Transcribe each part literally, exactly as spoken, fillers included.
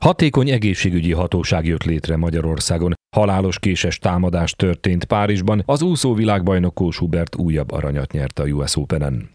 Hatékony egészségügyi hatóság jött létre Magyarországon. Halálos késes támadás történt Párizsban, az úszó világbajnok Kós Hubert újabb aranyat nyert a U S Openen.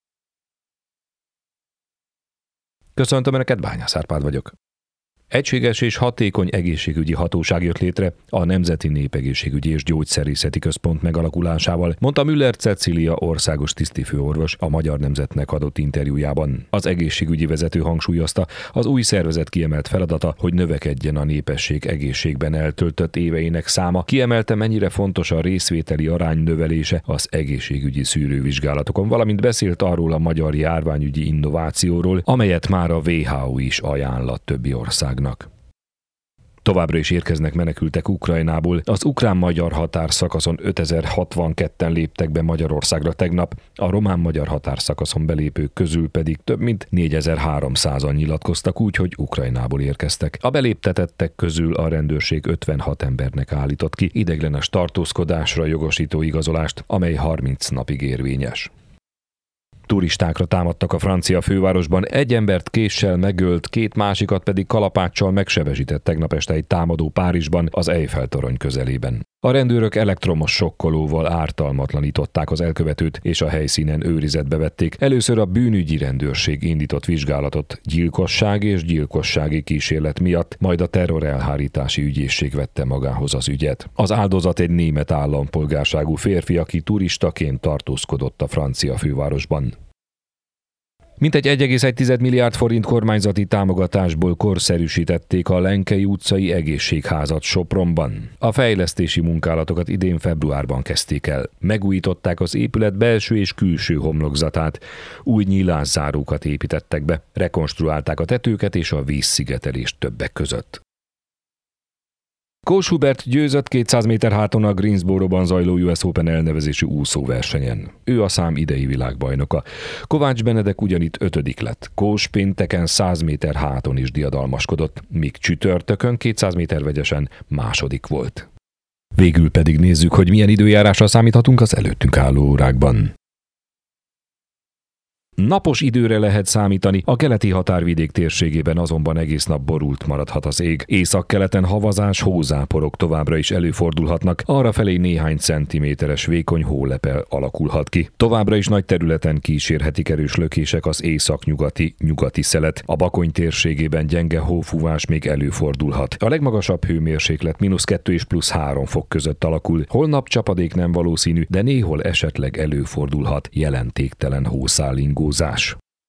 Köszöntöm Önöket, Bányász Árpád vagyok. Egységes és hatékony egészségügyi hatóság jött létre a Nemzeti Népegészségügyi és Gyógyszerészeti Központ megalakulásával, mondta Müller Cecília országos tisztifőorvos a Magyar Nemzetnek adott interjújában. Az egészségügyi vezető hangsúlyozta, az új szervezet kiemelt feladata, hogy növekedjen a népesség egészségben eltöltött éveinek száma, kiemelte, mennyire fontos a részvételi arány növelése az egészségügyi szűrővizsgálatokon, valamint beszélt arról a magyar járványügyi innovációról, amelyet már a W H O is ajánl a többi országnak. Továbbra is érkeznek menekültek Ukrajnából. Az ukrán-magyar határszakaszon ötezer-hatvanketten léptek be Magyarországra tegnap, a román-magyar határszakaszon belépők közül pedig több mint négyezer-háromszázan nyilatkoztak úgy, hogy Ukrajnából érkeztek. A beléptetettek közül a rendőrség ötvenhat embernek állított ki ideiglenes tartózkodásra jogosító igazolást, amely harminc napig érvényes. Turistákra támadtak a francia fővárosban, egy embert késsel megölt, két másikat pedig kalapáccsal megsebesített tegnap este egy támadó Párizsban, az Eiffel-torony közelében. A rendőrök elektromos sokkolóval ártalmatlanították az elkövetőt, és a helyszínen őrizetbe vették. Először a bűnügyi rendőrség indított vizsgálatot gyilkosság és gyilkossági kísérlet miatt, majd a terrorelhárítási ügyészség vette magához az ügyet. Az áldozat egy német állampolgárságú férfi, aki turistaként tartózkodott a francia fővárosban. Mintegy egy egész egy milliárd forint kormányzati támogatásból korszerűsítették a Lenkei utcai egészségházat Sopronban. A fejlesztési munkálatokat idén februárban kezdték el. Megújították az épület belső és külső homlokzatát, új nyílászárókat építettek be, rekonstruálták a tetőket és a vízszigetelést többek között. Kós Hubert győzött kétszáz méter háton a Greensboro-ban zajló U S Open elnevezésű úszóversenyen. Ő a szám idei világbajnoka. Kovács Benedek ugyanitt ötödik lett. Kós pénteken száz méter háton is diadalmaskodott, míg csütörtökön kétszáz méter vegyesen második volt. Végül pedig nézzük, hogy milyen időjárásra számíthatunk az előttünk álló órákban. Napos időre lehet számítani, a keleti határvidék térségében azonban egész nap borult maradhat az ég. Északkeleten havazás, hózáporok továbbra is előfordulhatnak, arrafelé néhány centiméteres vékony hólepel alakulhat ki. Továbbra is nagy területen kísérhetik erős lökések az északnyugati, nyugati szelet. A Bakony térségében gyenge hófúvás még előfordulhat. A legmagasabb hőmérséklet mínusz kettő és plusz három fok között alakul. Holnap csapadék nem valószínű, de néhol esetleg előfordulhat jelentéktelen hószálingó.